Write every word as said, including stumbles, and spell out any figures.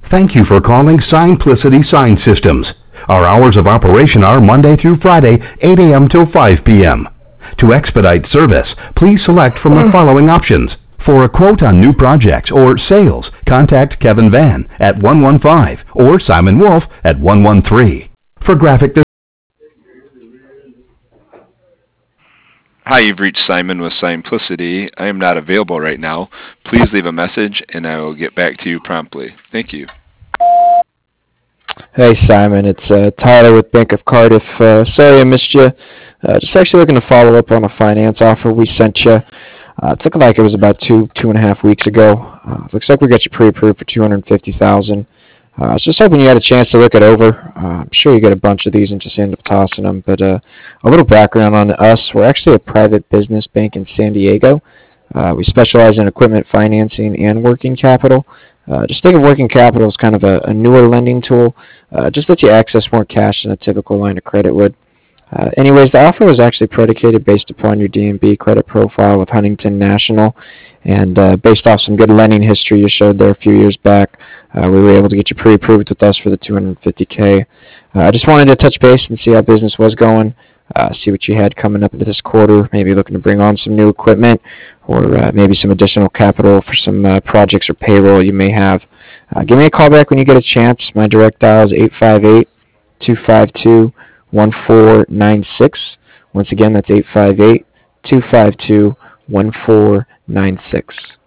Thank you for calling Simplicity Sign Systems. Our hours of operation are Monday through Friday, eight a.m. till five p.m. To expedite service, please select from the following options. For a quote on new projects or sales, contact Kevin Van at one one five or Simon Wolf at one one three. For graphic design, Hi, you've reached Simon with Simplicity. I am not available right now. Please leave a message and I will get back to you promptly. Thank you. Hey Simon, it's uh, Tyler with Bank of Cardiff. Uh, sorry I missed you. Uh, just actually looking to follow up on a finance offer we sent you. Uh, it looked like it was about two, two and a half weeks ago. Uh, looks like we got you pre-approved for two hundred fifty thousand dollars. Uh, I was just hoping you had a chance to look it over. Uh, I'm sure you get a bunch of these and just end up tossing them. But uh, a little background on us: we're actually a private business bank in San Diego. Uh, we specialize in equipment financing and working capital. Uh, just think of working capital as kind of a, a newer lending tool. Uh, just lets you access more cash than a typical line of credit would. Uh, anyways, the offer was actually predicated based upon your D and B credit profile with Huntington National, and uh, based off some good lending history you showed there a few years back, uh, we were able to get you pre-approved with us for the two hundred fifty K. Uh, I just wanted to touch base and see how business was going, uh, see what you had coming up into this quarter, maybe looking to bring on some new equipment, or uh, maybe some additional capital for some uh, projects or payroll you may have. Uh, give me a call back when you get a chance. My direct dial is eight five eight, two five two, one four nine six. Once again, that's eight five eight, two five two, one four nine six.